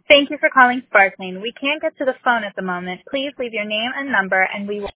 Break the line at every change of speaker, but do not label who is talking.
Thank you for calling Sparkling. We can't get to the phone at the moment. Please leave your name and number, and we will